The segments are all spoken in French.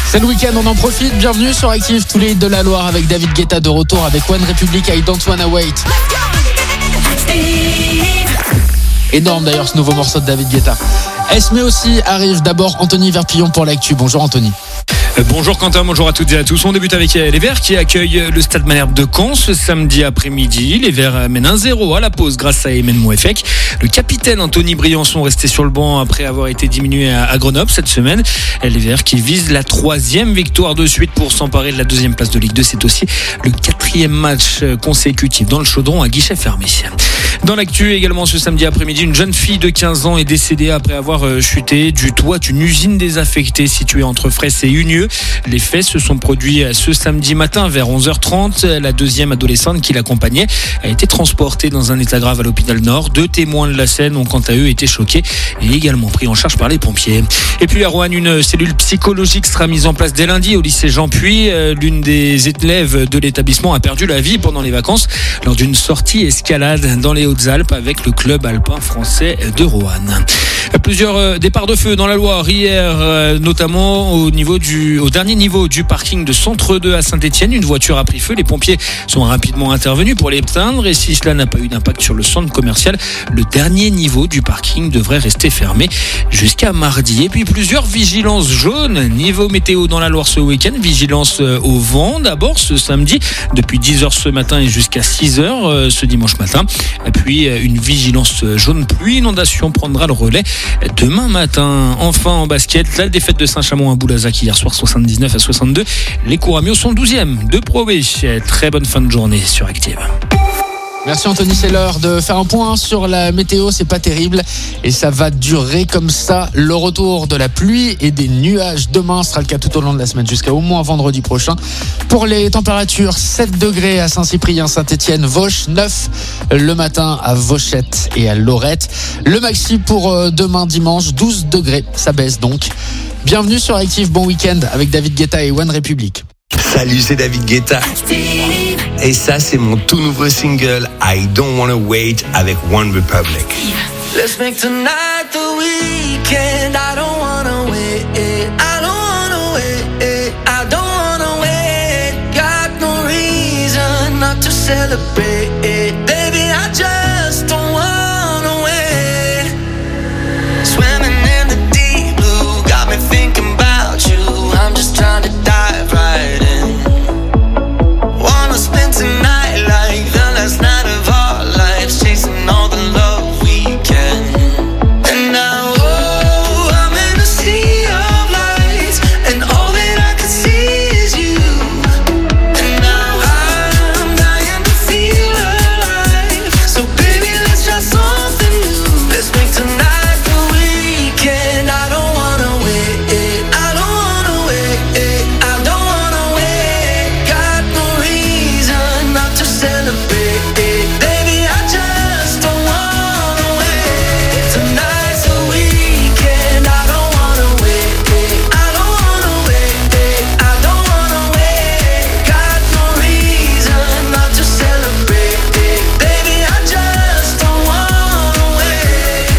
C'est le week-end, on en profite. Bienvenue sur Active, tous les hits de la Loire avec David Guetta de retour avec One Republic, I Don't Wanna Wait. Énorme d'ailleurs ce nouveau morceau de David Guetta. Esme aussi arrive. D'abord Anthony Verpillon pour l'actu. Bonjour Anthony. Bonjour Quentin, bonjour à toutes et à tous. On débute avec les Verts qui accueillent le Stade Malherbe de Caen ce samedi après-midi. Les Verts mènent 1-0 à la pause grâce à Emen Mouefek. Le capitaine Anthony Briançon resté sur le banc après avoir été diminué à Grenoble cette semaine. Les Verts qui visent la 3e victoire de suite pour s'emparer de la 2e place de Ligue 2. C'est aussi le 4e match consécutif dans le chaudron à guichet fermé. Dans l'actu également ce samedi après-midi, une jeune fille de 15 ans est décédée après avoir chuté du toit d'une usine désaffectée située entre Fraisse et Unieux. Les faits se sont produits ce samedi matin vers 11h30. La deuxième adolescente qui l'accompagnait a été transportée dans un état grave à l'hôpital Nord. 2 témoins de la scène ont quant à eux été choqués et également pris en charge par les pompiers. Et puis à Roanne, une cellule psychologique sera mise en place dès lundi au lycée Jean Puy. L'une des élèves de l'établissement a perdu la vie pendant les vacances lors d'une sortie escalade dans les Hautes-Alpes avec le club alpin français de Roanne. Plusieurs départs de feu dans la Loire hier, notamment au dernier niveau du parking de Centre 2 à Saint-Etienne. Une voiture a pris feu. Les pompiers sont rapidement intervenus pour l'éteindre et si cela n'a pas eu d'impact sur le centre commercial, le dernier niveau du parking devrait rester fermé jusqu'à mardi. Et puis plusieurs vigilances jaunes niveau météo dans la Loire ce week-end. Vigilance au vent d'abord ce samedi depuis 10h ce matin et jusqu'à 6h ce dimanche matin. Et puis une vigilance jaune pluie inondation prendra le relais demain matin. Enfin en basket, la défaite de Saint-Chamond à Boulazac hier soir 79-62. Les Couramio sont 12e de Pro B. Très bonne fin de journée sur Active. Merci Anthony, c'est l'heure de faire un point sur la météo, c'est pas terrible et ça va durer comme ça. Le retour de la pluie et des nuages demain sera le cas tout au long de la semaine jusqu'à au moins vendredi prochain. Pour les températures, 7 degrés à Saint-Cyprien, Saint-Etienne, Vauche, 9 le matin à Vauchette et à Lorette. Le maxi pour demain dimanche, 12 degrés, ça baisse donc. Bienvenue sur Active, bon week-end avec David Guetta et One Republic. Salut, c'est David Guetta. Et ça, c'est mon tout nouveau single I Don't Wanna Wait avec One Republic. Let's make tonight the weekend. I don't wanna wait. I don't wanna wait. I don't wanna wait. Got no reason not to celebrate. Baby, I just don't wanna wait. Swimming in the deep blue got me thinking about you. I'm just trying to dive right in. Wanna spend tonight like the last night of our lives, chasing all the love we can. And now, oh, I'm in a sea of lights, and all that I can see is you. And now I'm dying to feel alive. So baby, let's try something new. Let's make tonight the weekend. I don't wanna wait. I don't wanna wait. I don't wanna wait. Got no reason not to celebrate. Baby, I just don't wanna wait. Tonight's the weekend. I don't wanna wait. I don't wanna wait. I don't wanna wait. Got no reason not to celebrate. Baby, I just don't wanna wait.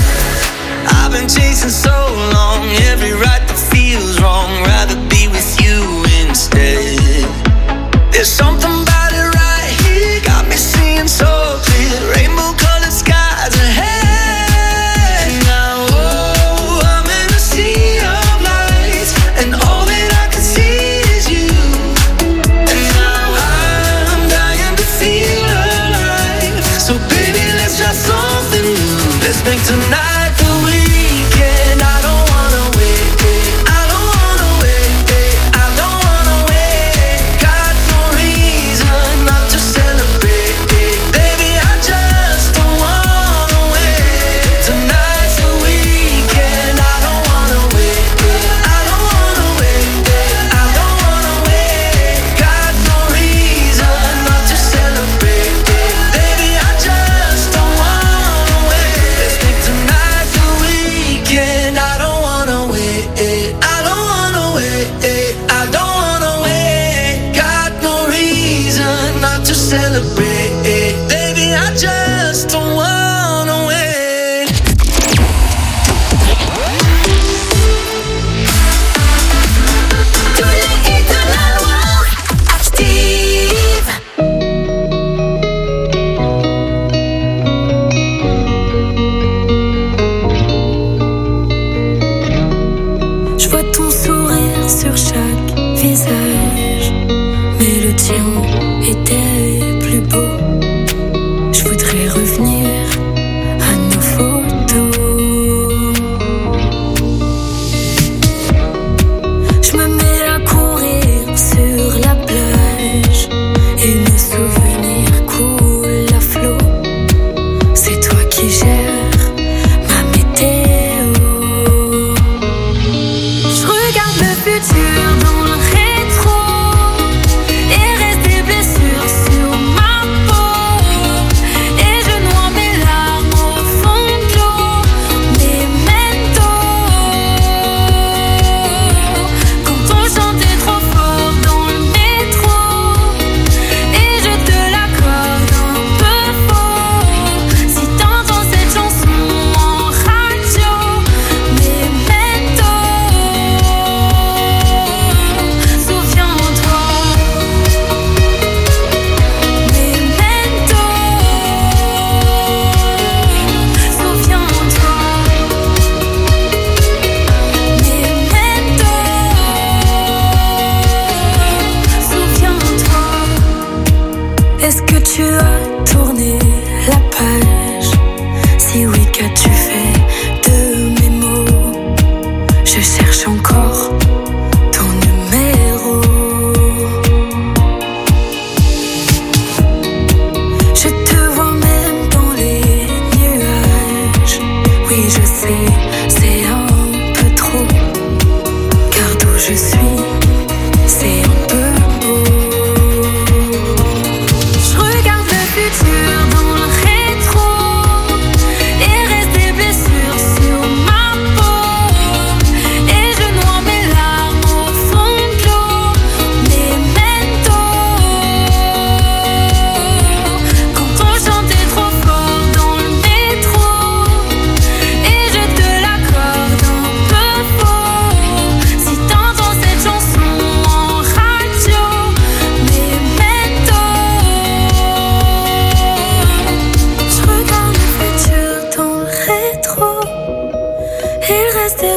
I've been chasing so long, every right that feels wrong. Rather be with you instead. There's something about it right here, got me seeing so clear. Rainbow colored skies ahead. Now, oh, I'm in a sea of lights, and all that I can see is you. And now I'm dying to feel alive. So baby, let's try something new. Let's make tonight the weekend. I don't wanna wait. I don't wanna wait. I don't wanna wait. Got no reason not to celebrate. Baby, I just don't wanna wait. Tonight's the weekend. I don't wanna wait. I don't wanna wait. I don't wanna wait. Got no reason not to celebrate. Baby, I just don't wanna wait. Let's make tonight the weekend. I don't wanna wait. I don't wanna wait. I don't wanna wait. Got no reason not to celebrate. Baby, I just don't wanna wait.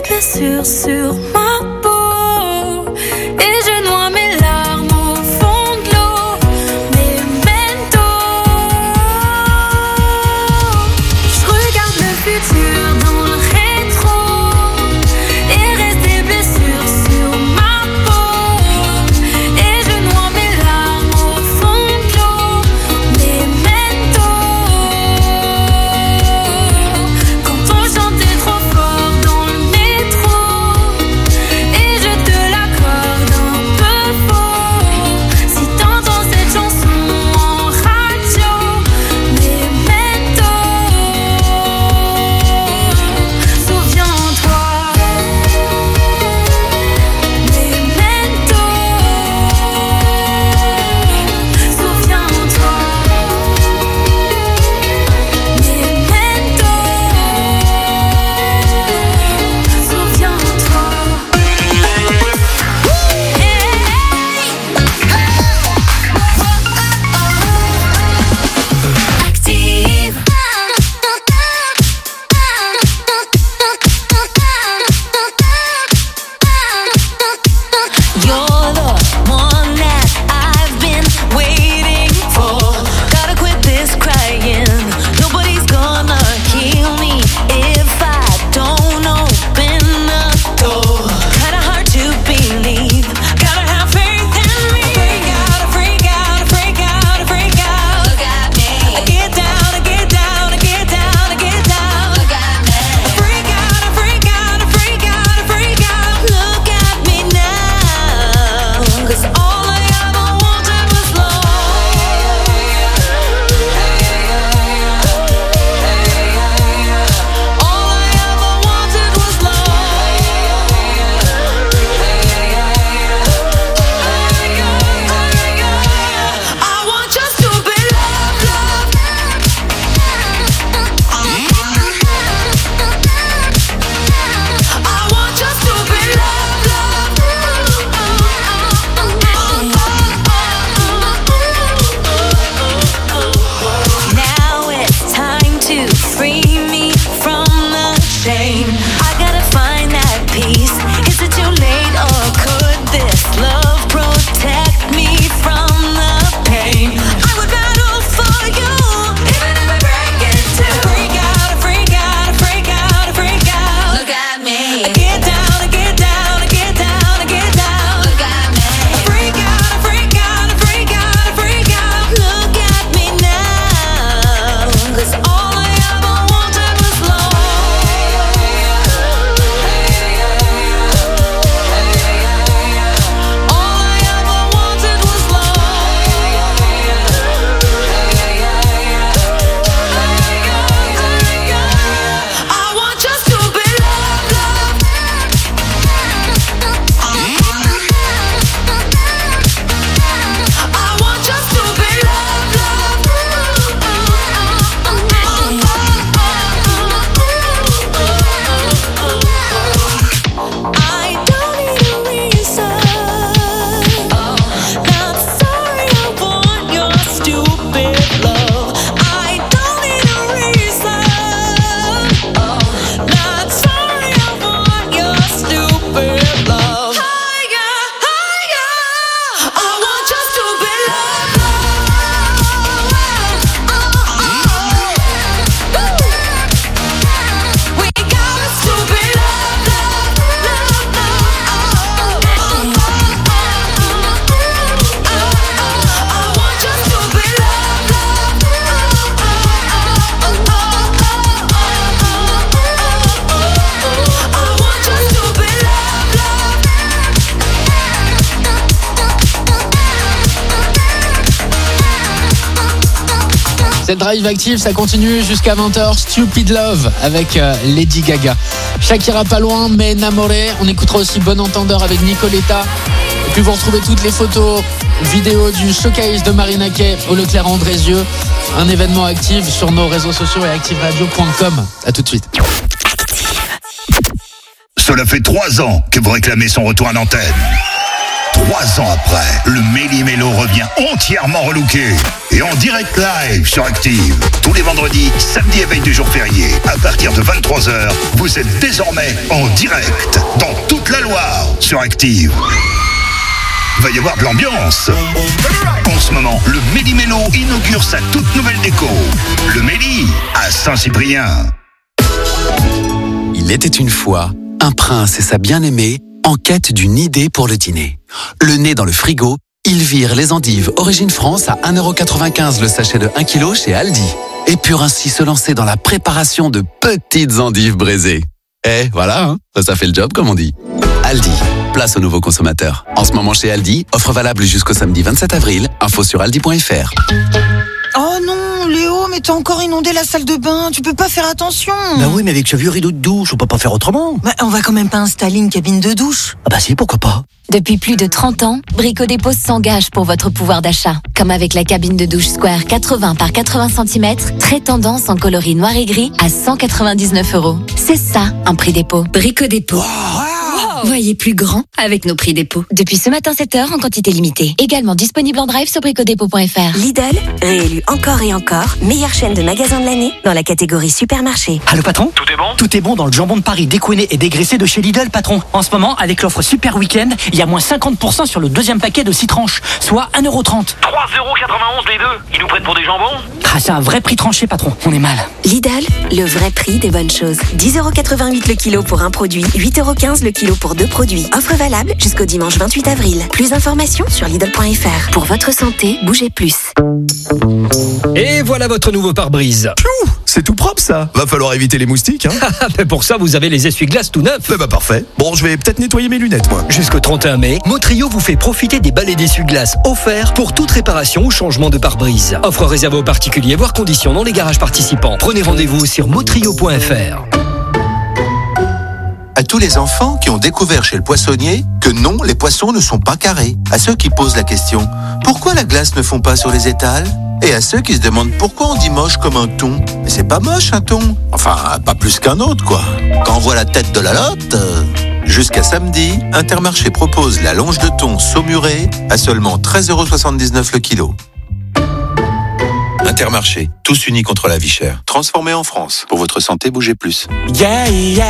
blessures sur ma peau et je noie mes larmes au fond de l'eau. Memento, je regarde le futur dans le rétro et reste des blessures sur ma peau et je noie mes larmes au fond de l'eau. Memento, quand on chantait trop fort dans le métro et je te l'accorde un peu faux. Si t'entends cette chanson en radio, Memento, souviens-toi. Memento, souviens-toi. Memento, souviens-toi. Active. You're the one that I've been waiting for. Gotta quit this crying. Nobody's gonna heal me if I don't open the door. Kinda hard to believe. Gotta have faith in me. Freak out, freak out, freak out, freak out. Look at me. I get down, I get down, I get down, I get down. Look at me. Freak out, freak out, freak out, freak out. Look at me now. 'Cause all I ever wanted was love. All I ever wanted was love. I want just to be loved, loved. I want just to be loved, loved. Now it's time to free me from the shame. I gotta find that peace. Is it too late or could this love protect me from the pain? I would battle for you, even if I break it too. Freak out, freak out, freak out, freak out. Look at me. I get down, I get down, I get down, I get down. Look at me. Freak out, freak out, freak out, freak out. Look at me now. 'Cause all I ever wanted was love. All I ever wanted was love. I want just to be loved, loved. I want just to be loved, loved. I don't need a reason. Not sorry, I want your stupid love. I don't need a reason. Not sorry, I want your stupid love. Higher, higher. I want just to be loved, we got us to be loved, I want just to be loved, I want just to be Cette drive active, ça continue jusqu'à 20h. Stupid Love avec Lady Gaga. Shakira pas loin, mais Enamoré. On écoutera aussi Bon Entendeur avec Nicoletta. Et puis vous retrouvez toutes les photos, vidéos du showcase de Marina Kaye au Leclerc Andrézieux. Un événement actif sur nos réseaux sociaux et activeradio.com. À tout de suite. Cela fait 3 ans que vous réclamez son retour à l'antenne. 3 ans après, le Méli-Mélo revient entièrement relooké et en direct live sur Active. Tous les vendredis, samedi et veille du jour férié, à partir de 23h, vous êtes désormais en direct dans toute la Loire sur Active. Va y avoir de l'ambiance. En ce moment, le Méli-Mélo inaugure sa toute nouvelle déco. Le Méli à Saint-Cyprien. Il était une fois un prince et sa bien-aimée en quête d'une idée pour le dîner. Le nez dans le frigo, ils virent les endives Origine France à 1,95€ le sachet de 1 kg chez Aldi. Et purent ainsi se lancer dans la préparation de petites endives braisées. Et voilà, hein, ça fait le job comme on dit. Aldi, place aux nouveaux consommateurs. En ce moment chez Aldi, offre valable jusqu'au samedi 27 avril. Info sur aldi.fr. Oh non, Léo, mais t'as encore inondé la salle de bain. Tu peux pas faire attention. Bah oui, mais avec ce vieux rideau de douche, on peut pas faire autrement. Bah, on va quand même pas installer une cabine de douche. Ah bah si, pourquoi pas. Depuis plus de 30 ans, Brico Dépôt s'engage pour votre pouvoir d'achat. Comme avec la cabine de douche Square 80 par 80 cm, très tendance en coloris noir et gris à 199€. C'est ça, un prix dépôt. Brico Dépôt. Wow. Voyez plus grand avec nos prix dépôt. Depuis ce matin 7h en quantité limitée. Également disponible en drive sur bricodépôt.fr. Lidl, réélu encore et encore, meilleure chaîne de magasins de l'année dans la catégorie supermarché. Allô patron ? Tout est bon ? Tout est bon dans le jambon de Paris découiné et dégraissé de chez Lidl, patron. En ce moment, avec l'offre Super Week-end, il y a moins 50% sur le deuxième paquet de 6 tranches, soit 1,30€. 3,91€ les deux. Ils nous prennent pour des jambons ? Ah, c'est un vrai prix tranché, patron. On est mal. Lidl, le vrai prix des bonnes choses. 10,88€ le kilo pour un produit, 8,15€ le kilo pour 2 produits. Offre valable jusqu'au dimanche 28 avril. Plus d'informations sur Lidl.fr. Pour votre santé, bougez plus. Et voilà votre nouveau pare-brise. C'est tout propre ça. Va falloir éviter les moustiques, hein. Mais pour ça, vous avez les essuie-glaces tout neufs. Bah parfait. Bon, je vais peut-être nettoyer mes lunettes, moi. Jusqu'au 31 mai, Motrio vous fait profiter des balais d'essuie-glaces offerts pour toute réparation ou changement de pare-brise. Offre réservée aux particuliers, voire conditions dans les garages participants. Prenez rendez-vous sur motrio.fr. À tous les enfants qui ont découvert chez le poissonnier que non, les poissons ne sont pas carrés. À ceux qui posent la question, pourquoi la glace ne fond pas sur les étals ? Et à ceux qui se demandent pourquoi on dit moche comme un thon. Mais c'est pas moche un thon. Enfin, pas plus qu'un autre, quoi. Quand on voit la tête de la lotte... Jusqu'à samedi, Intermarché propose la longe de thon saumurée à seulement 13,79€ le kilo. Intermarché, tous unis contre la vie chère. Transformé en France. Pour votre santé, bougez plus. Yeah, yeah.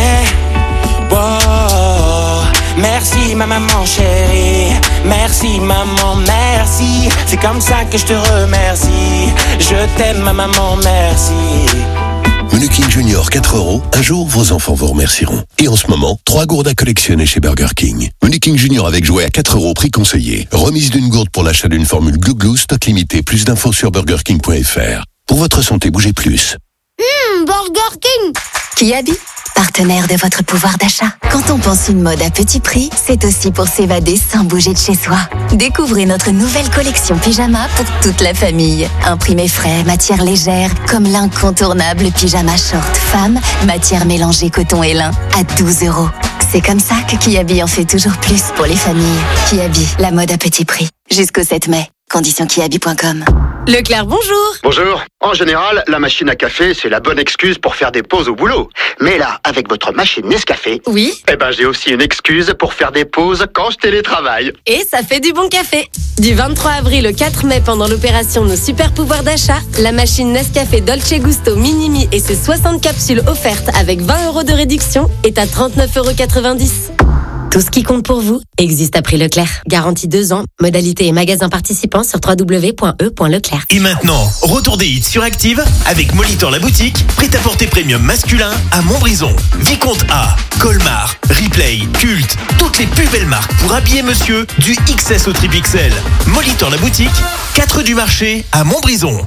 Wow. Merci ma maman chérie. Merci maman, merci. C'est comme ça que je te remercie. Je t'aime ma maman, merci. Menu King Junior 4€, un jour vos enfants vous remercieront. Et en ce moment, 3 gourdes à collectionner chez Burger King. Menu King Junior avec jouet à 4€, prix conseillé. Remise d'une gourde pour l'achat d'une formule Glouglou, stock limité. Plus d'infos sur burgerking.fr. Pour votre santé, bougez plus. Burger King. Kiabi, partenaire de votre pouvoir d'achat. Quand on pense une mode à petit prix, c'est aussi pour s'évader sans bouger de chez soi. Découvrez notre nouvelle collection pyjama pour toute la famille. Imprimé frais, matière légère, comme l'incontournable pyjama short femme, matière mélangée coton et lin, à 12€. C'est comme ça que Kiabi en fait toujours plus pour les familles. Kiabi, la mode à petit prix. Jusqu'au 7 mai. Conditions kiabi.com. Leclerc, bonjour. Bonjour. En général, la machine à café, c'est la bonne excuse pour faire des pauses au boulot. Mais là, avec votre machine Nescafé, oui. Eh ben, j'ai aussi une excuse pour faire des pauses quand je télétravaille. Et ça fait du bon café. Du 23 avril au 4 mai, pendant l'opération Nos Super Pouvoirs d'achat, la machine Nescafé Dolce Gusto Minimi et ses 60 capsules offertes avec 20€ de réduction est à 39,90€. Tout ce qui compte pour vous existe à prix Leclerc. Garantie 2 ans. Modalité et magasins participants sur www.e.leclerc. Et maintenant, retour des hits sur Active avec Molitor la boutique, prêt-à-porter premium masculin à Montbrison. Vicomte A, Colmar, Replay, Culte, toutes les plus belles marques pour habiller monsieur du XS au XXL. Molitor la boutique, 4 du marché à Montbrison.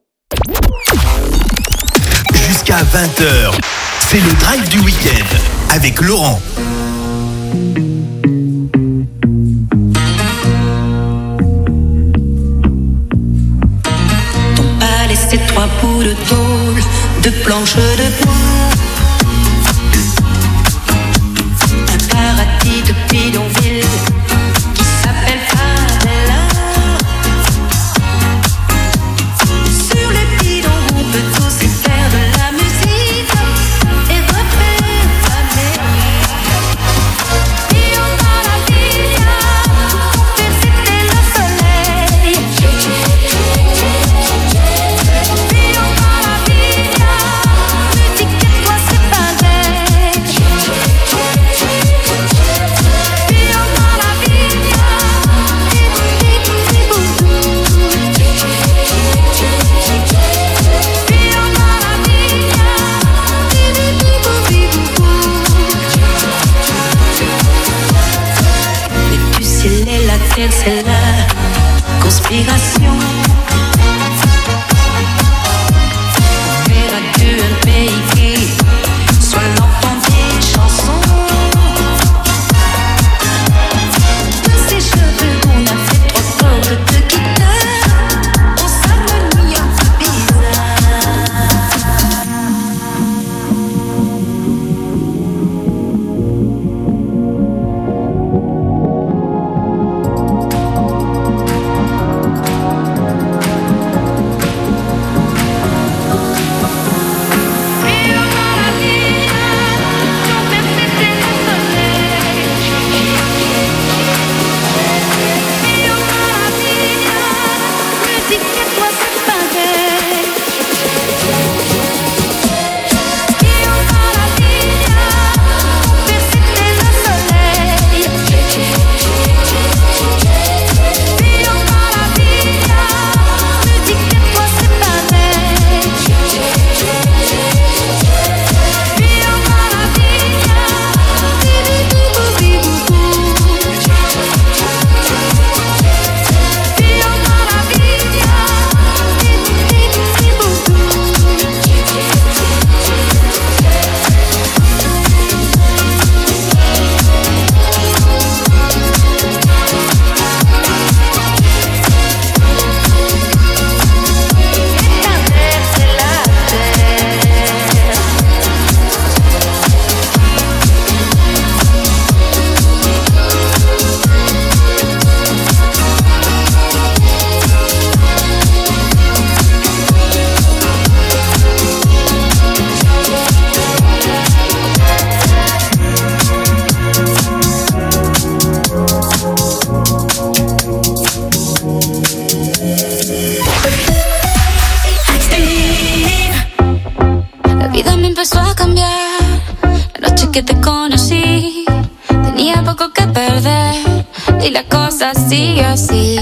Jusqu'à 20h, c'est le drive du week-end avec Laurent. Ton palais, c'est 3 bouts de tôle, de planches de bois. Un paradis de bidonville qui s'appelle Favela. Sur les bidons, on peut tous faire de la musique et refaire la mer. c'est la conspiration. Verras-tu un pays qui soit l'enfant des chansons? Ces cheveux qu'on a fait trop fort de te quitter, on s'harmonie un peu bizarre. Que te conocí, tenía poco que perder y la cosa sigue así.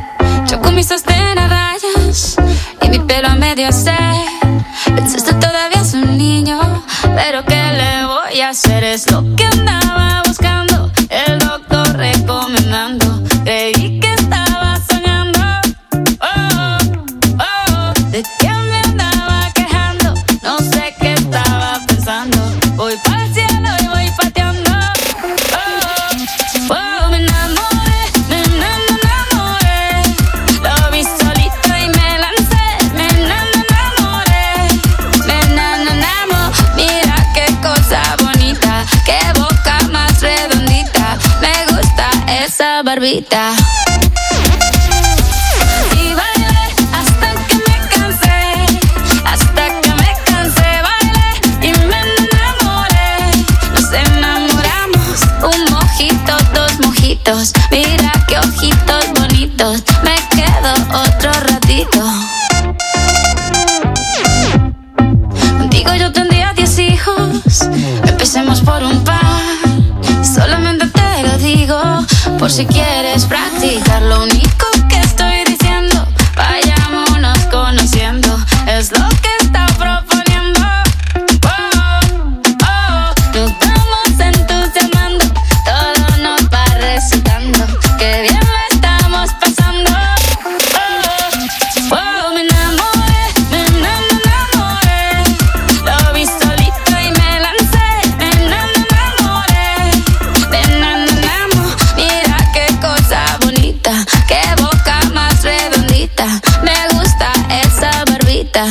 Yo con mis sostén a rayas y mi pelo a medio se. Pensaste todavía es un niño, pero ¿qué le voy a hacer? Es lo que andaba buscando, el doctor recomendando. Creí que estaba soñando, oh, oh, de que me andaba quejando. No sé qué estaba pensando, voy para el cielo. Barbita. Y bailé hasta que me cansé, bailé y me enamoré. Nos enamoramos, un mojito, dos mojitos. Mira qué ojitos bonitos, me quedo otro ratito. Contigo yo tendría 10 hijos, empecemos por un par. Solamente te lo digo, por si quieres practicar. Lo único que estoy diciendo, vayámonos conociendo, es lo que está proponiendo. Oh, oh, nos vamos entusiasmando, todo nos va resultando, que bien lo estamos pasando. Oh, oh, me enamoré, lo vi solito y me lancé, me enamoré, mira qué cosa bonita, qué boca más redondita, me gusta esa barbita.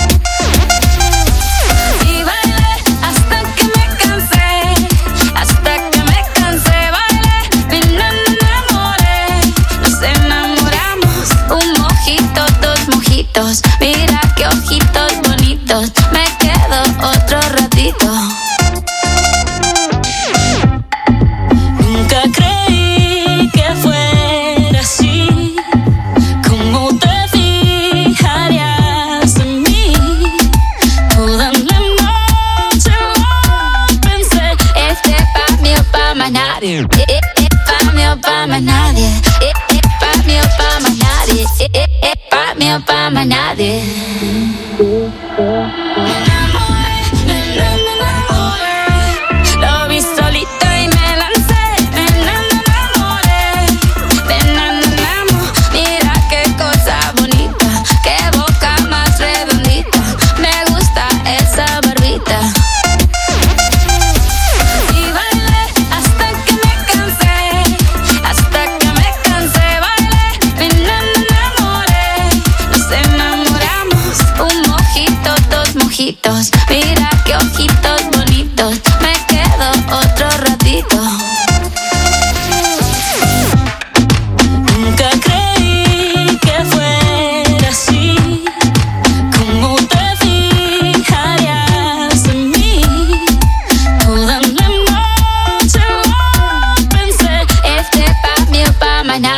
Y bailé hasta que me cansé, bailé, me enamoré. Nos enamoramos, un mojito, dos mojitos, mira qué ojitos bonitos, me quedo otro ratito. Nunca creí que fuera así, cómo te fijarías en mí. Toda la noche lo pensé, pa' mí o pa' más nadie, pa' mí o pa' más nadie, pa' mí o pa' más nadie, pa' mí o pa' más nadie. Lo vi solito y me lancé, me enamoré,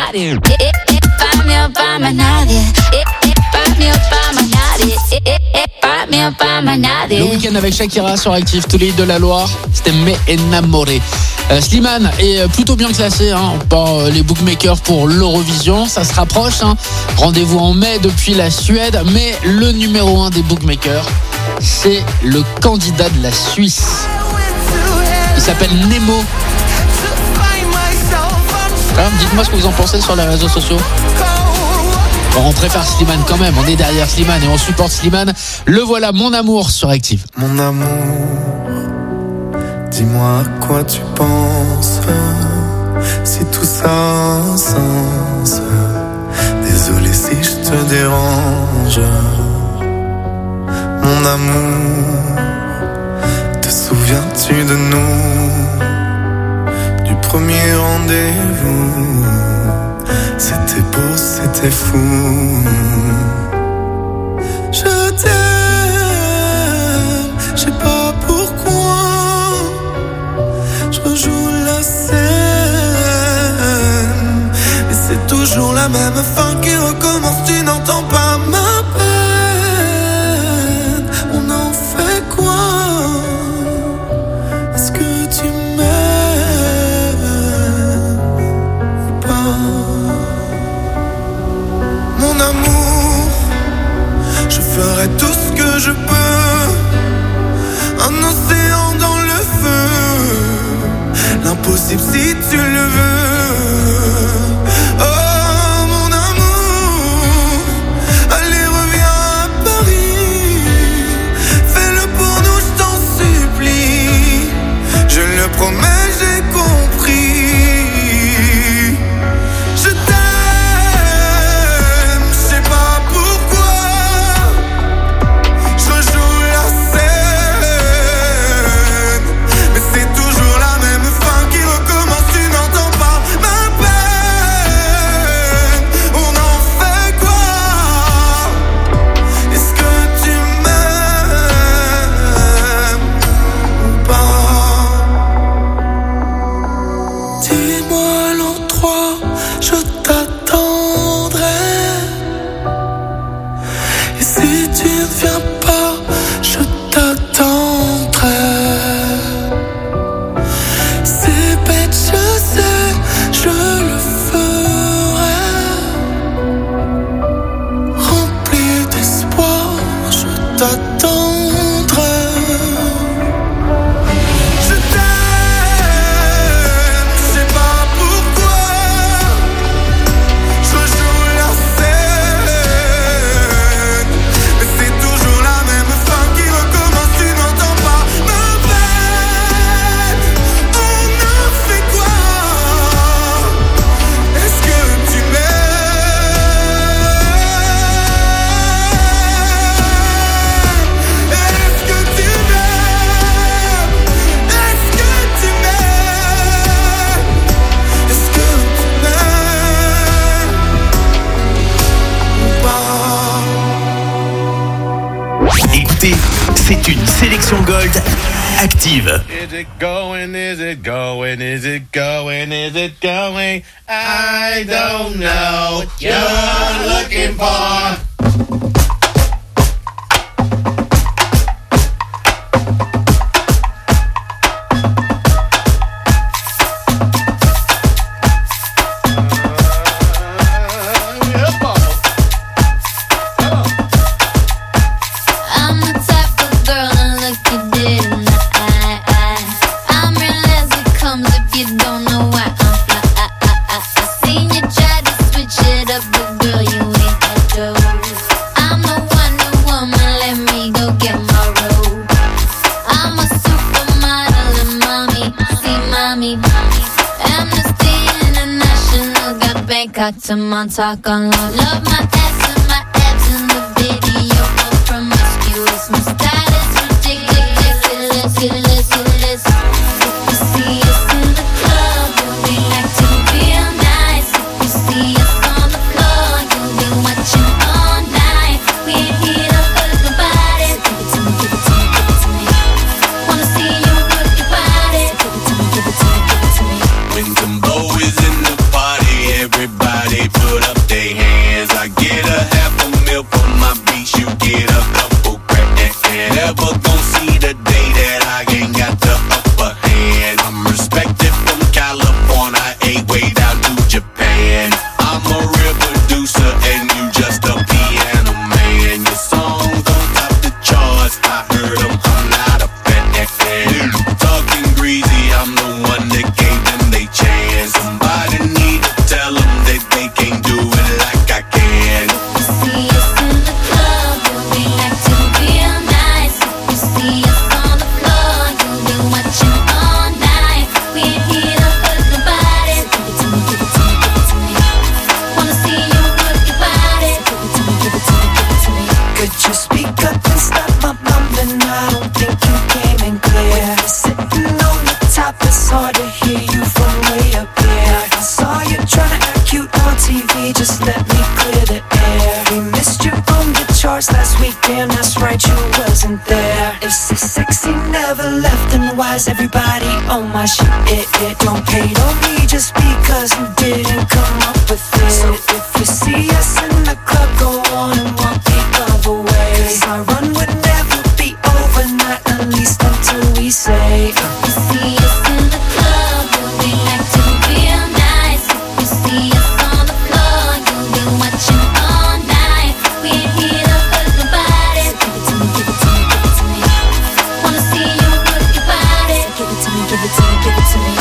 nadie. Para mí o para más nadie. Para mí o para más nadie. Para mí o para más nadie. Le week-end avec Shakira sur Active, tous les hits de la Loire, c'était Me Enamoré. Slimane est plutôt bien classé par les bookmakers pour l'Eurovision. Ça se rapproche. Rendez-vous en mai depuis la Suède. Mais le numéro 1 des bookmakers, c'est le candidat de la Suisse. Il s'appelle Nemo. Dites-moi ce que vous en pensez sur les réseaux sociaux. Bon, on préfère Slimane quand même. On est derrière Slimane et on supporte Slimane. Le voilà, Mon Amour sur Active. Mon amour, dis-moi à quoi tu penses, si tout ça a un sens. Désolé si je te dérange. Mon amour, te souviens-tu de nous, du premier rendez-vous? C'était beau, c'était fou. Je t'aime, je sais pas pourquoi. Je rejoue la scène, mais c'est toujours la même fin qui recommence. Tu n'entends pas ma peine. On en fait quoi? Est-ce que tu m'aimes ou pas? Mon amour, je ferai tout ce que je peux. Un océan dans le feu, l'impossible si tu le veux. Oh mon amour, allez reviens à Paris. Fais-le pour nous, je t'en supplie. Je le promets, j'ai compris. Je t'aime, je sais pas pourquoi. Je rejoue la scène, mais c'est toujours la même fin qui recommence. Tu n'entends pas ma peine. On en fait quoi? Est-ce que tu m'aimes ou pas? Dis-moi l'endroit, je t'attendrai. Et si tu ne viens pas, je t'attendrai. C'est bête, je sais, je le ferai. Rempli d'espoir, je t'attendrai. Je t'aime, je sais pas pourquoi. Je rejoue la scène, mais c'est toujours la même fin qui recommence. Tu n'entends pas ma peine. On en fait quoi? Est-ce que tu m'aimes? Est-ce que tu m'aimes? Est-ce que tu m'aimes? Est-ce que tu m'aimes ou pas? Écoutez, c'est une sélection Gold Active. Is it going? Is it going? Is it going? Is it going? I don't know what you're looking for. I'm the type of girl that look you dead in the eye. I'm real as it comes if you don't know why I'm fly. I seen you try to switch it up, but girl, you ain't that dope. I'm the Wonder Woman, let me go get my robe. I'm a supermodel and mommy, see mommy. Amnesty International got Bangkok to Montauk on lock. Love my ass and my abs in the video, but promiscuous. My style is ridiculous, ridiculous. If you see us in the club, you'll be acting real nice. If you see us on the floor, you'll be watching all night. We ain't here to hurt nobody. Give it to me, give it to me, give it to me. Wanna see you work your body. Give it to me, give it to me, give it to me. When Dumbo is in the party, everybody night you wasn't there. If so sexy never left, then why's everybody on my shit? Don't hate on me just because you didn't come up with it. So if you see us in the club, go on and walk the other way. 'Cause our run would never be over, not at least until we say. If you see us in the club, you'll be acting real nice. If you see us on the floor, you'll be watching all night. We ain't here to hurt nobody. So give it to me, give it to me, give it to me. Wanna see you work your body. So give it to me, give it to me, give it to me.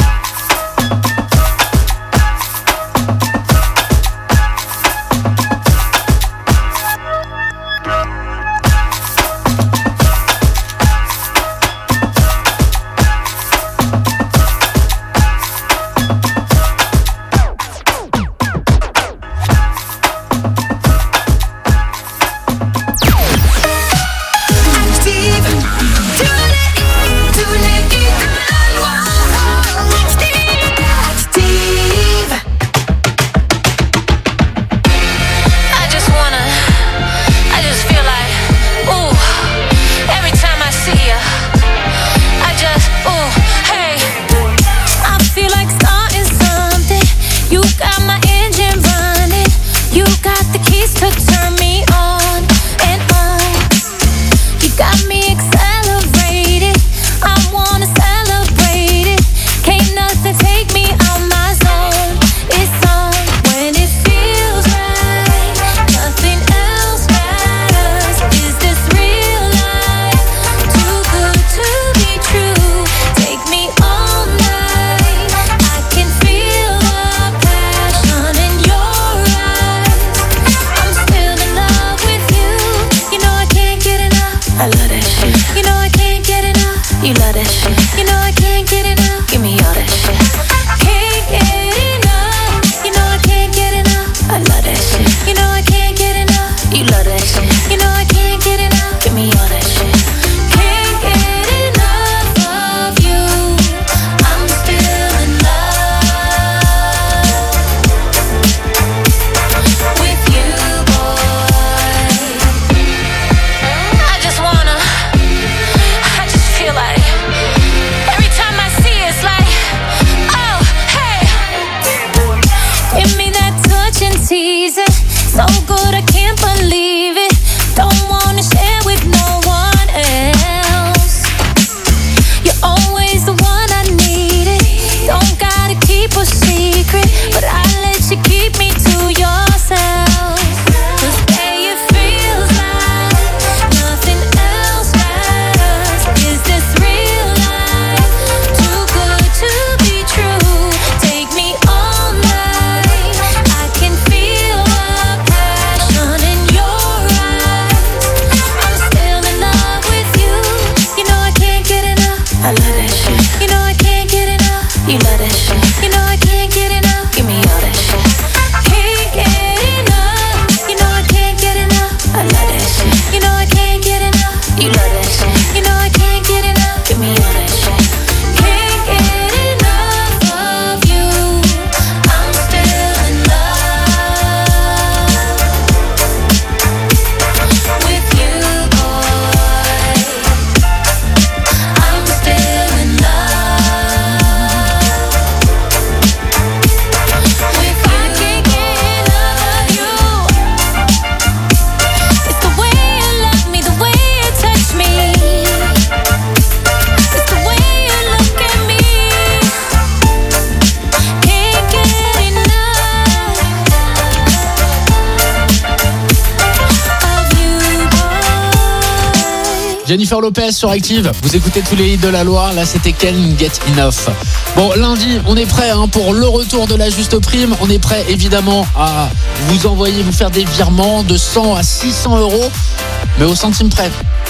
Jennifer Lopez sur Active, vous écoutez tous les hits de la Loire, là c'était Can't Get Enough. Bon, lundi, on est prêt pour le retour de la juste prime, on est prêt évidemment à vous faire des virements de 100 à 600 euros, mais au centime près.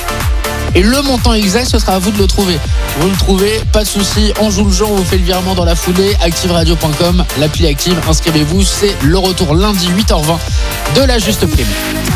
Et le montant exact, ce sera à vous de le trouver. Vous le trouvez, pas de souci, on joue le jeu, on vous fait le virement dans la foulée. ActiveRadio.com, l'appli Active, inscrivez-vous, c'est le retour lundi 8h20 de la juste prime.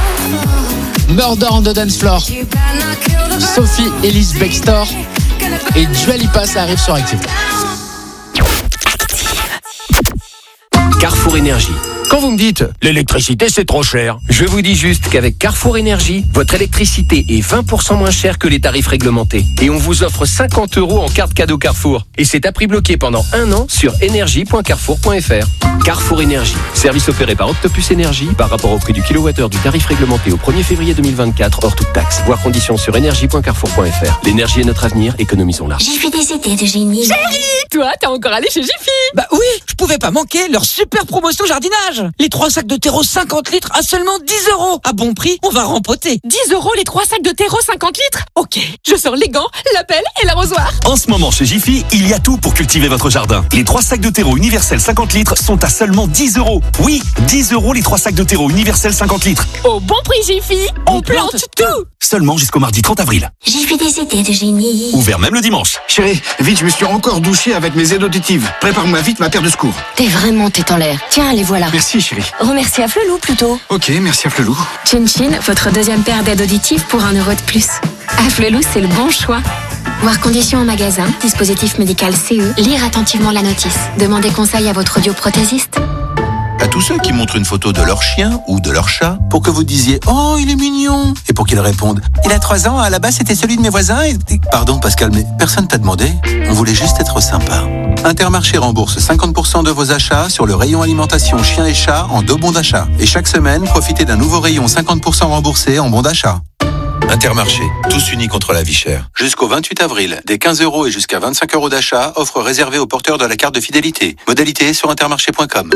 Murder on the Dance Floor, Sophie Ellis Bextor et Dua Lipa, ça arrive sur Active. Carrefour Énergie, Quand vous me dites l'électricité c'est trop cher, je vous dis juste qu'avec Carrefour Énergie, votre électricité est 20% moins chère que les tarifs réglementés. Et on vous offre 50 € en carte cadeau Carrefour. Et c'est à prix bloqué pendant 1 an sur énergie.carrefour.fr. Carrefour Énergie, service opéré par Octopus Énergie par rapport au prix du kilowattheure du tarif réglementé au 1er février 2024 hors toute taxe. Voir conditions sur énergie.carrefour.fr. L'énergie est notre avenir, économisons-la. J'ai fait des idées de génie. Chérie, toi, t'es encore allé chez Jiffy? Bah oui, je pouvais pas manquer leur super promotion jardinage. Les 3 sacs de terreau 50 litres à seulement 10 €. À bon prix, on va rempoter. 10 € les 3 sacs de terreau 50 litres? Ok, je sors les gants, la pelle et l'arrosoir. En ce moment chez Jiffy, il y a tout pour cultiver votre jardin. Les 3 sacs de terreau universel 50 litres sont à seulement 10 €. Oui, 10 € les 3 sacs de terreau universel 50 litres. Au bon prix Jiffy, on plante tout. Seulement jusqu'au mardi 30 avril. J'ai fait des idées de génie. Ouvert même le dimanche. Chérie, vite, je me suis encore douché avec mes aides auditives. Prépare-moi vite ma paire de secours. T'es vraiment tête en l'air. Tiens, les voilà. Merci chérie. Remercie à Flelou plutôt. Ok, merci à Flelou. Chin Chin, votre deuxième paire d'aides auditives pour 1 € de plus. À Flelou, c'est le bon choix. Voir conditions en magasin, dispositif médical CE, lire attentivement la notice. Demandez conseil à votre audioprothésiste. À tous ceux qui montrent une photo de leur chien ou de leur chat pour que vous disiez « Oh, il est mignon !» et pour qu'ils répondent « Il a 3 ans, à la base c'était celui de mes voisins et... » Pardon Pascal, mais personne t'a demandé. On voulait juste être sympa. Intermarché rembourse 50% de vos achats sur le rayon alimentation chien et chat en 2 bons d'achat. Et chaque semaine, profitez d'un nouveau rayon 50% remboursé en bons d'achat. Intermarché, tous unis contre la vie chère. Jusqu'au 28 avril, des 15 € et jusqu'à 25 € d'achat, offre réservée aux porteurs de la carte de fidélité. Modalité sur intermarché.com.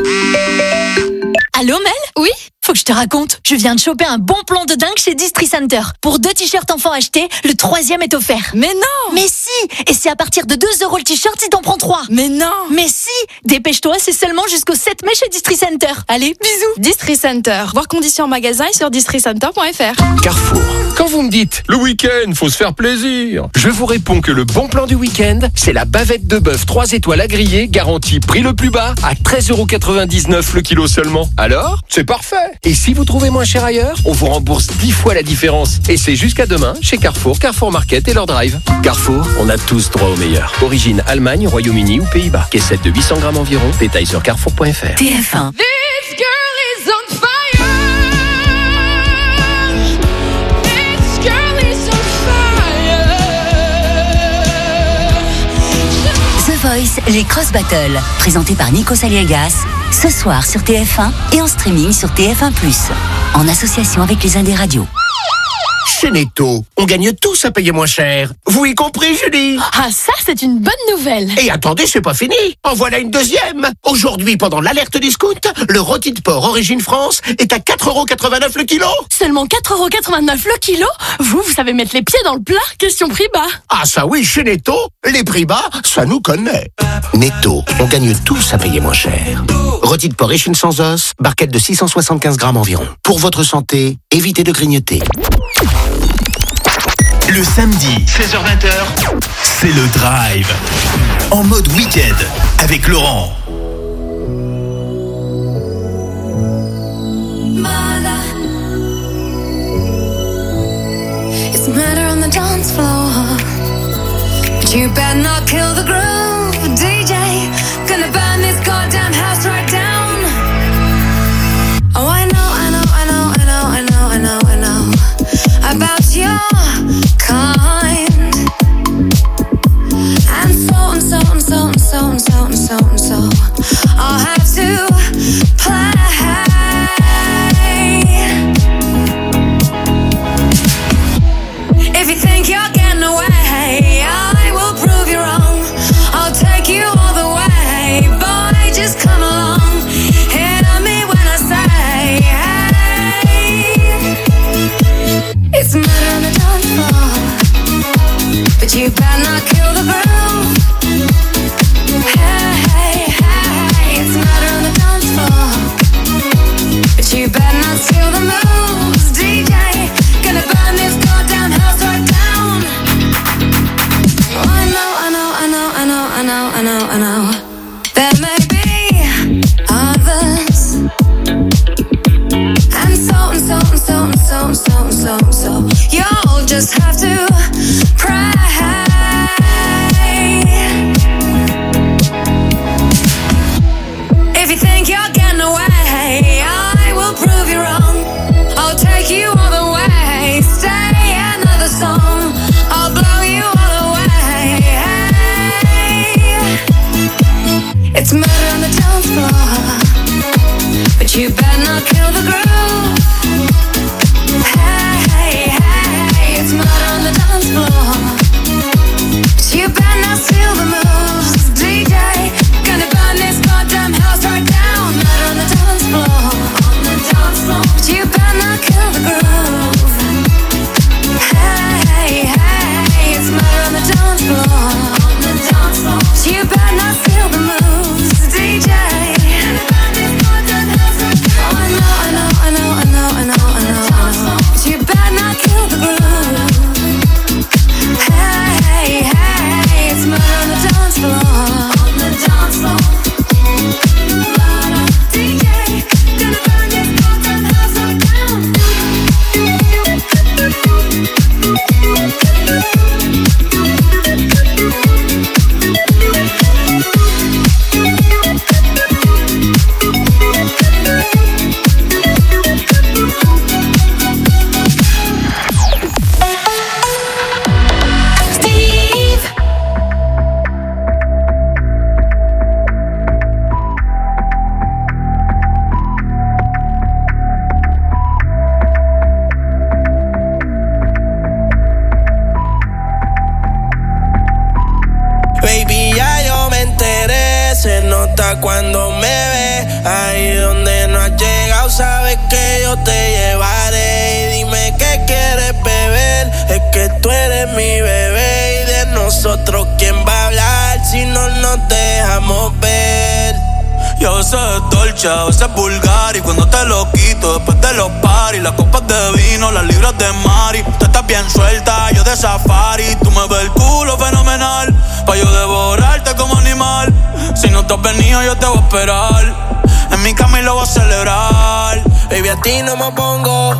Allô Mel? Oui? Faut que je te raconte, je viens de choper un bon plan de dingue chez Distri Center. Pour 2 t-shirts enfants achetés, le 3e est offert. Mais non! Mais si! Et c'est à partir de 2 € le t-shirt si t'en prends 3. Mais non! Mais si! Dépêche-toi, c'est seulement jusqu'au 7 mai chez Distri Center. Allez, bisous! Distri Center. Voir conditions en magasin et sur districenter.fr. Carrefour. Quand vous me dites le week-end, faut se faire plaisir, je vous réponds que le bon plan du week-end, c'est la bavette de bœuf 3 étoiles à griller, garantie prix le plus bas à 13,99 € le kilo seulement. Alors, c'est parfait. Et si vous trouvez moins cher ailleurs, on vous rembourse 10 fois la différence. Et c'est jusqu'à demain chez Carrefour, Carrefour Market et leur drive. Carrefour, on a tous droit au meilleur. Origine Allemagne, Royaume-Uni ou Pays-Bas. Caissette de 800 grammes environ. Détails sur carrefour.fr. TF1. This girl is on fire. This girl is on fire. The Voice, les Cross Battles, présenté par Nico Saliegas, ce soir sur TF1 et en streaming sur TF1+, en association avec les Indés Radio. Chez Netto, on gagne tous à payer moins cher. Vous y compris, Julie? Ah, ça, c'est une bonne nouvelle. Et attendez, c'est pas fini. En voilà une deuxième. Aujourd'hui, pendant l'alerte discount, le rôti de porc Origine France est à 4,89 € le kilo. Seulement 4,89 € le kilo? Vous savez mettre les pieds dans le plat? Question prix bas. Ah ça oui, chez Netto, les prix bas, ça nous connaît. Netto, on gagne tous à payer moins cher. Rôti de porc échine sans os, barquette de 675 grammes environ. Pour votre santé, évitez de grignoter. Le samedi, 16h-20h, c'est le Drive. En mode week-end, avec Laurent. It's murder on the dance floor, but you better not kill the groove, DJ. Gonna burn this goddamn house right down. Oh, I know about your kind, and so I'll have to play. If you think you're getting away, I will prove you wrong. I'll take you all the way, boy, just come along. Hit on me when I say, hey. It's murder on the dance floor, but you better not kill the groove. Hey, it's murder on the dance floor, but you better not steal the moves, DJ. Gonna burn this goddamn house right down. Oh, I know. There may be others, and so you'll just have to pray. If you think you're getting away, It's murder on the dance floor, but you better not kill the groove. Hey, hey, hey, it's murder on the dance floor, but you better not steal the moves. DJ, gonna burn this goddamn house right down. Murder on the dance floor, but you better not kill the groove. Hey, hey, it's murder on the dance floor, but you better not steal the moves. DJ, I know, but you better not kill the groove. Hey, hey, it's murder on the dance floor. Cuando me ves ahí donde no has llegado, sabes que yo te llevaré. Y dime qué quieres beber, es que tú eres mi bebé. Y de nosotros quién va a hablar si no nos dejamos ver. Y a veces es dolce, a veces es vulgar. Y cuando te lo quito después de los paris, las copas de vino, las libras de Mari. Tú estás bien suelta, yo de safari. Tú me ves el culo fenomenal, pa' yo devorarte como animal. Si no te has venido yo te voy a esperar. En mi cama y lo voy a celebrar. Baby, a ti no me pongo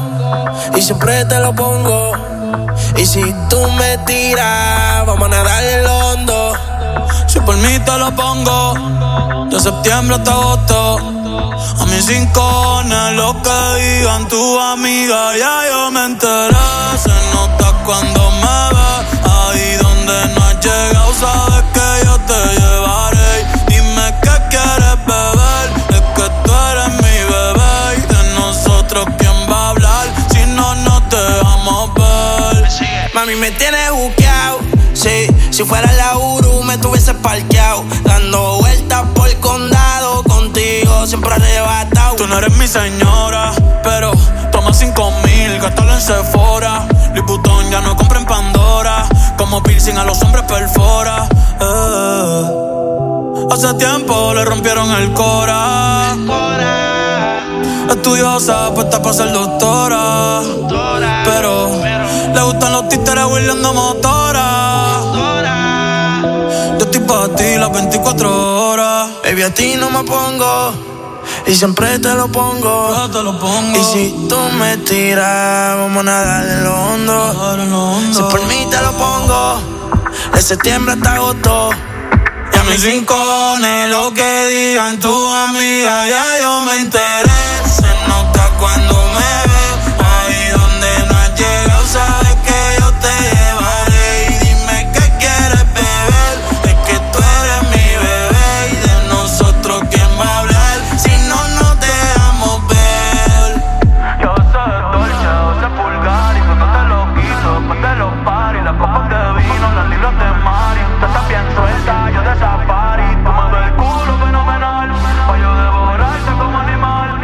y siempre te lo pongo. Y si tú me tiras, vamos a nadar en lo hondo. Si por mí te lo pongo, de septiembre hasta agosto. A mis rincones, lo que digan tu amiga, ya yo me enteré. Se nota cuando me ves, ahí donde no has llegado, sabes que yo te llevaré. Dime qué quieres beber, es que tú eres mi bebé. Y de nosotros quién va a hablar, si no nos dejamos ver. Mami, me tienes buqueado, sí. Si fuera la Uru me tuviese parqueado, dando vueltas por el condado, contigo siempre arrebatado. Tú no eres mi señora, pero toma 5,000, gástalo en Sephora. Liputón ya no compra en Pandora, como piercing a los hombres perfora. Hace tiempo le rompieron el cora. Estudiosa, puesta para ser doctora, pero le gustan los títeres huirleando motora. Yo estoy pa' ti las 24 horas. Baby, a ti no me pongo y siempre te lo pongo. Yo te lo pongo. Y si tú me tiras, vamos a nadar en lo hondo. Si por mí te lo pongo, de septiembre hasta agosto. Y a mis rincones, lo que digan tu amiga, ya yo me enteré. Se nota cuando me ves, ahí donde no has llegado, sabes que yo te llevaré. Y dime qué quieres beber, es que tú eres mi bebé. Y de nosotros quién va a hablar, si no nos dejamos ver. Y a veces es dolce, a veces es vulgar. Y cuando te lo quito, después de los paris, las copas de vino, las libras de Mari. Tú estás bien suelta, yo de safari. Tú me ves el culo fenomenal, pa' yo devorarte como animal.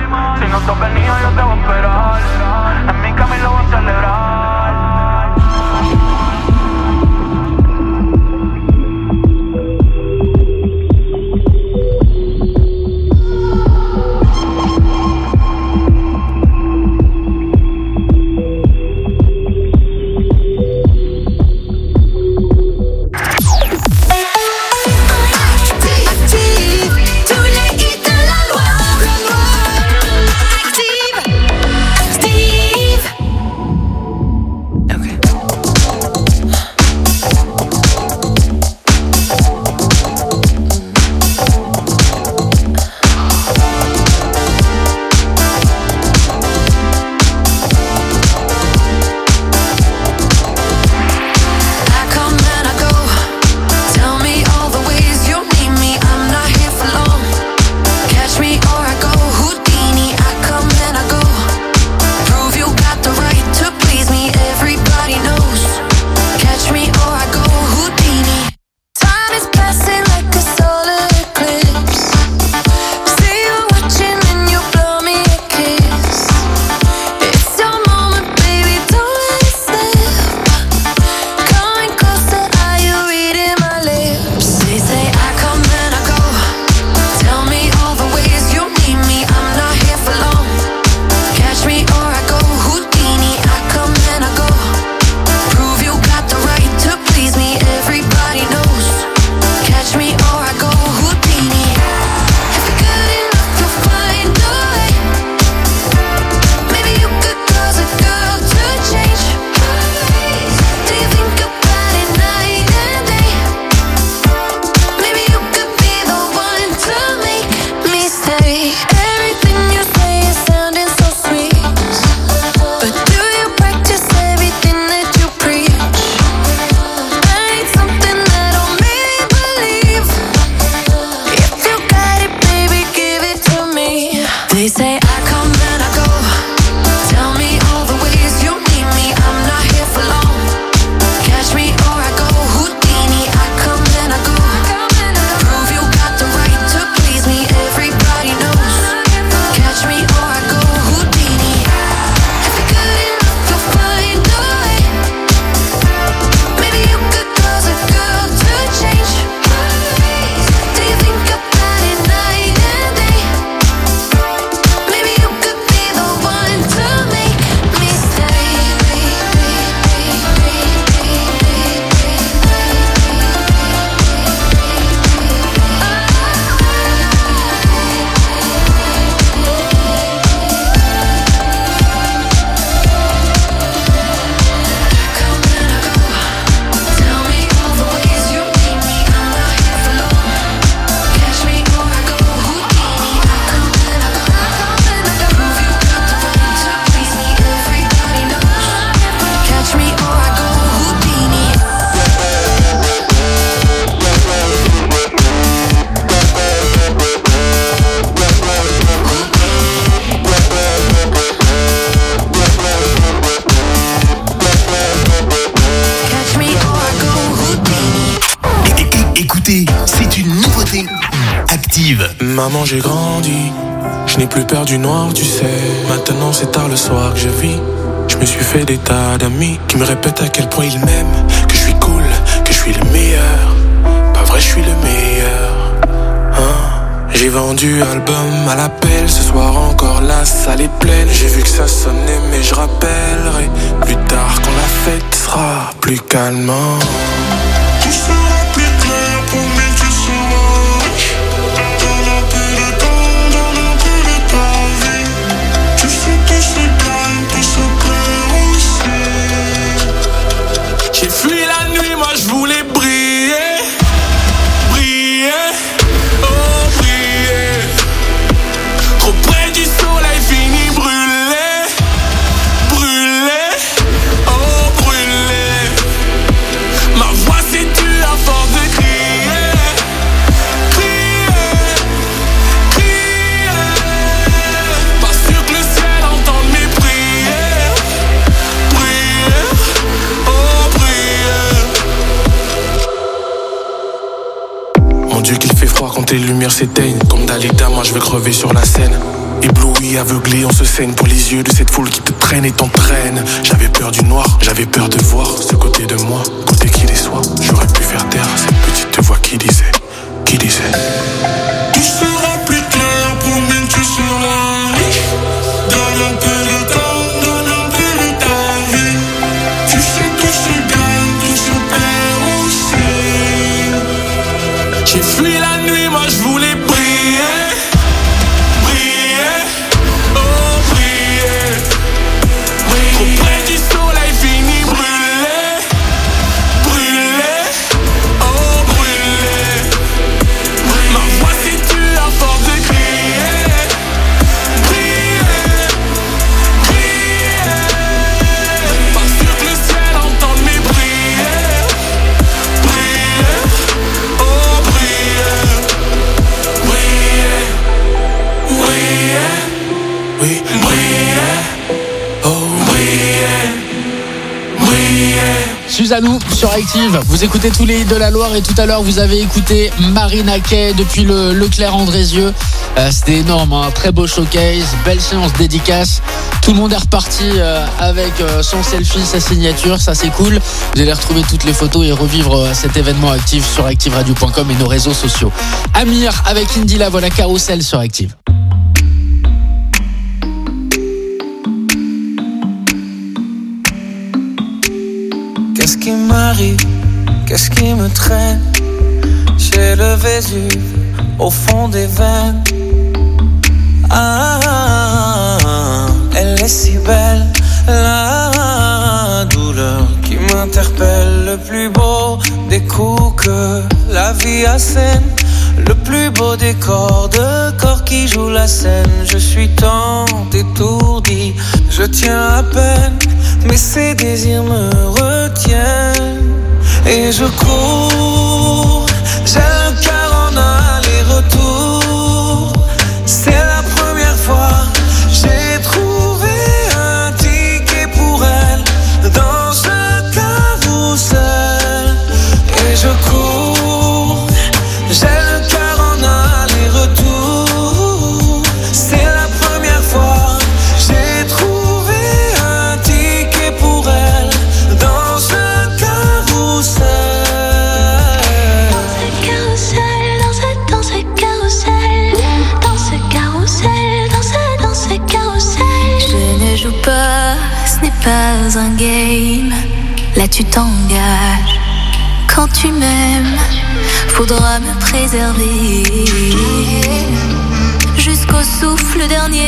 maman j'ai grandi. Je n'ai plus peur du noir, tu sais. Maintenant c'est tard le soir que je vis. Je me suis fait des tas d'amis qui me répètent à quel point ils m'aiment, que je suis cool, que je suis le meilleur. Pas vrai, je suis le meilleur, hein? J'ai vendu album à l'appel, ce soir encore la salle est pleine. J'ai vu que ça sonnait mais je rappellerai plus tard quand la fête sera plus calmante. Tu seras plus clair pour moi, tu seras riche. Donne un peu de temps, donne un peu de ta vie. Tu sais que c'est calme, tout se perd aussi. J'ai fui la nuit, moi je voulais briller. Briller, oh briller. Trop près du soleil, fini brûlé. Brûlé, oh brûlé. Ma voix s'est tue à force de crier. Crier, crier. Pas sûr que le ciel entende mes prières. Prières, oh prières. Mon Dieu qu'il fait froid quand les lumières s'éteignent. Comme Dalida, moi je vais crever sur la scène. Ébloui, aveuglé, on se saigne pour les yeux de cette foule qui te traîne et t'entraîne. J'avais peur du noir, j'avais peur de voir ce côté de moi, côté qui déçoit. J'aurais pu faire taire cette petite voix qui disait. Tu seras plus clair pour moi, tu seras riche. Donne un peu de temps, donne un peu de ta vie. Tu sais que se gagne, tout se perd aussi. J'ai fui la nuit, moi je voulais briller. Briller, oh briller. Trop près du soleil, fini brûlé. Brûlé, oh brûlé. Ma voix s'est tue à force de crier. Crier, crier. Pas sûr que le ciel entende mes prières. Prières, oh prières. Briller, briller. Oui, briller, oh briller. Briller. Suzanou sur Active, vous écoutez tous les hits de la Loire et tout à l'heure vous avez écouté Marina Kaye depuis le Leclerc Andrézieux. C'était énorme, hein. Très beau showcase, belle séance dédicace. Tout le monde est reparti avec son selfie, sa signature, ça c'est cool. Vous allez retrouver toutes les photos et revivre cet événement Active sur activeradio.com et nos réseaux sociaux. Amir avec Indila, voilà Carousel sur Active. Qu'est-ce qui m'arrive? Qu'est-ce qui me traîne? J'ai le Vésuve au fond des veines. Ah, elle est si belle, la douleur qui m'interpelle. Le plus beau des coups que la vie assène. Le plus beau décor de corps qui joue la scène. Je suis tant étourdi, je tiens à peine, mais ces désirs me retiennent. Et je cours, j'ai le cœur en aller-retour. C'est la première fois, j'ai trouvé un ticket pour elle dans ce carrousel. Et je cours, j'ai le cœur en aller-retour. C'est la première fois, j'ai trouvé un ticket pour elle dans ce carrousel. Dans ce carrousel. Je ne joue pas, ce n'est pas un game. Là tu t'engages. Quand tu m'aimes, faudra me préserver jusqu'au souffle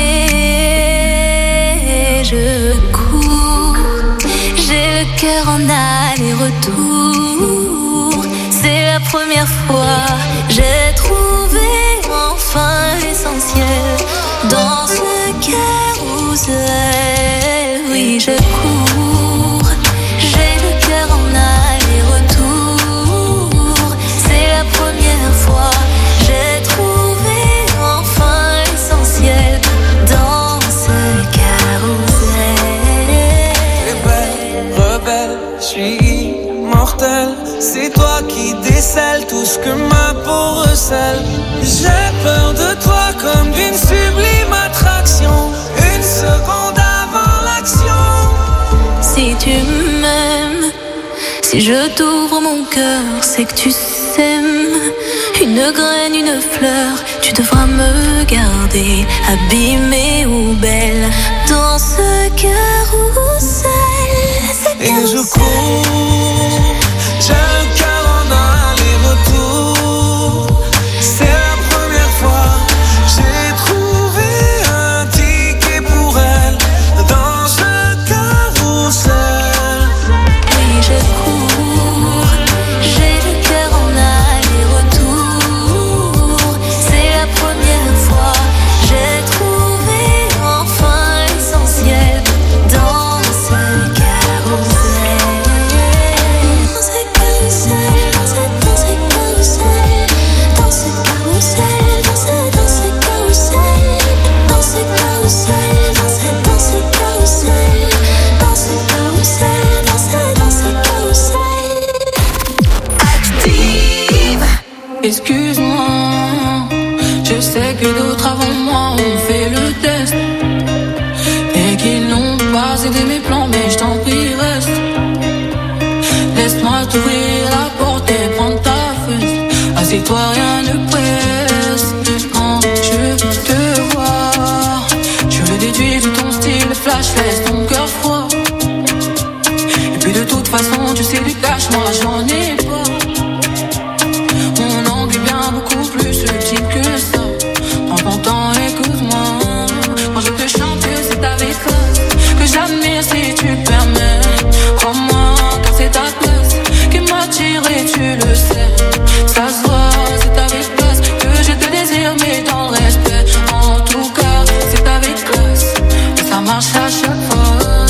dernier. Je cours, j'ai le cœur en aller-retour. C'est la première fois, j'ai trouvé enfin l'essentiel dans ce carrousel. Oui, je cours, j'ai le cœur en aller-retour. C'est la première fois, j'ai trouvé enfin l'essentiel dans ce carrousel. Rebelle, je suis immortel. C'est toi qui décèles tout ce que ma peau recèle. J'ai peur de toi. Si je t'ouvre mon cœur, c'est que tu s'aimes. Une graine, une fleur, tu devras me garder, abîmée ou belle, dans ce carrousel. Et je cours, j'ai le cœur en aller-retour. C'est la première fois, j'ai trouvé un ticket pour elle, dans ce carrousel. Oui, je cours, j'ai le cœur en aller-retour. C'est la première fois, j'ai trouvé enfin l'essentiel dans ce carrousel. Dans ce carrousel, dans ce carrousel, dans ce carrousel, dans ce carrousel, dans ce carrousel, dans ce carrousel, dans ce carrousel. Active. Excuse-moi, je sais que d'autres avant moi ont fait le test et qu'ils n'ont pas aidé mes plans, mais je t'en prie reste. Laisse-moi t'ouvrir la porte et prendre ta fesse. Assieds-toi, rien ne presse. Quand je te vois, je le déduis de ton style flash, laisse ton cœur froid. Et puis de toute façon, tu sais du cash, moi j'en ai pas. Mon angle est bien beaucoup plus subtil que ça. Prends ton temps, écoute-moi. Quand je te chante, c'est avec classe que j'admire si tu le permets. Crois-moi, car c'est ta classe qui m'attire et tu le sais. Ça se voit, c'est avec classe que je te désire, mais dans le respect. En tout cas, c'est avec classe et ça marche à chaque fois.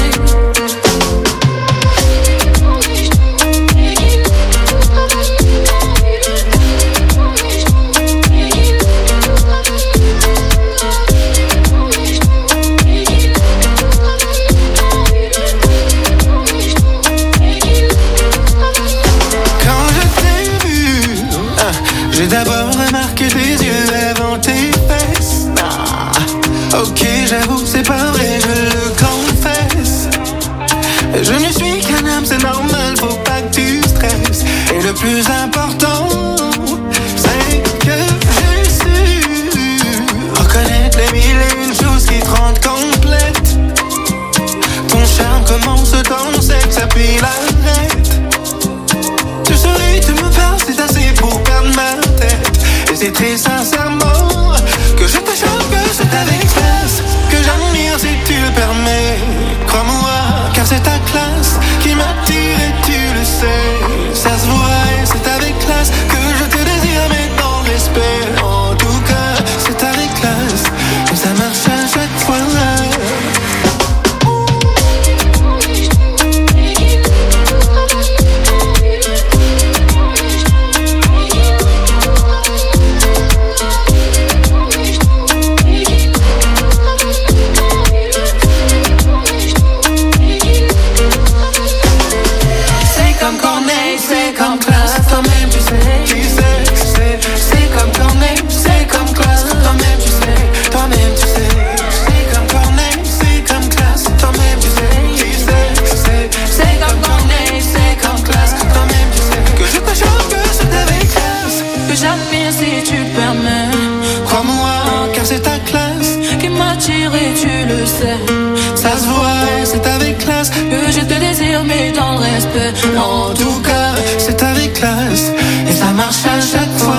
J'ai d'abord remarqué tes yeux avant tes fesses. Ok, j'avoue, c'est pas vrai, je le confesse. Je ne suis qu'un homme, c'est normal, faut pas que tu stresses. Et le plus important, c'est que j'ai su reconnaître les mille et une choses qui te rendent complète. Ton charme commence dans le sexe, puis l'arrête. Tu souris, tu me parles, c'est assez pour perdre ma tête. Et c'est très sincèrement que je te chante, que c'est avec classe que j'admire si tu le permets. Crois-moi, car c'est ta classe qui m'attire et tu le sais. Ça se voit et c'est avec classe que je te désire, mais dans le respect. En tout cas, c'est avec classe que ça marche à chaque fois. C'est comme classe, toi-même tu sais, c'est comme Corneille, c'est comme classe, toi-même tu sais, c'est comme Corneille, c'est comme classe, toi-même tu sais, c'est comme Corneille, c'est comme classe, toi-même tu sais, que je te chante, que c'est avec classe, que j'admire si tu le permets, crois-moi, car c'est ta classe qui m'attire et tu le sais, ça se voit, c'est avec classe, que je te désire mais dans le respect, en tout cas, c'est avec classe et ça marche à chaque fois.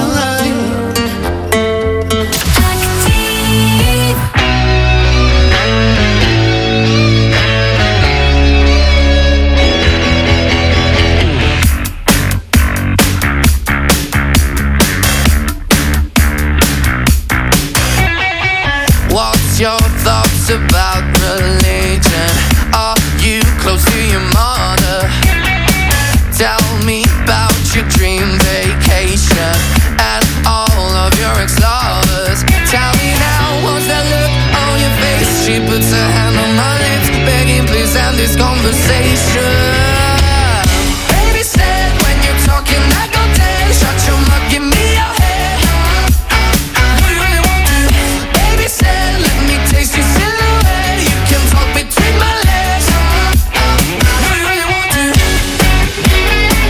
What's your thoughts about religion? Are you close to your mother? Tell me about your dream vacation and all of your ex-lovers. Tell me now, what's that look on your face? She puts her hand on my lips, begging please end this conversation. Baby said when you're talking I go dead. Shut your mouth, give me your head. What do you really want to? Baby said let me taste your silhouette. You can talk between my legs. What do you really want to?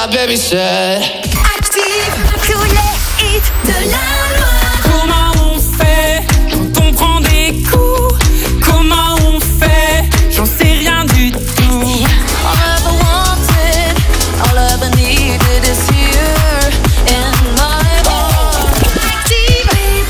baby said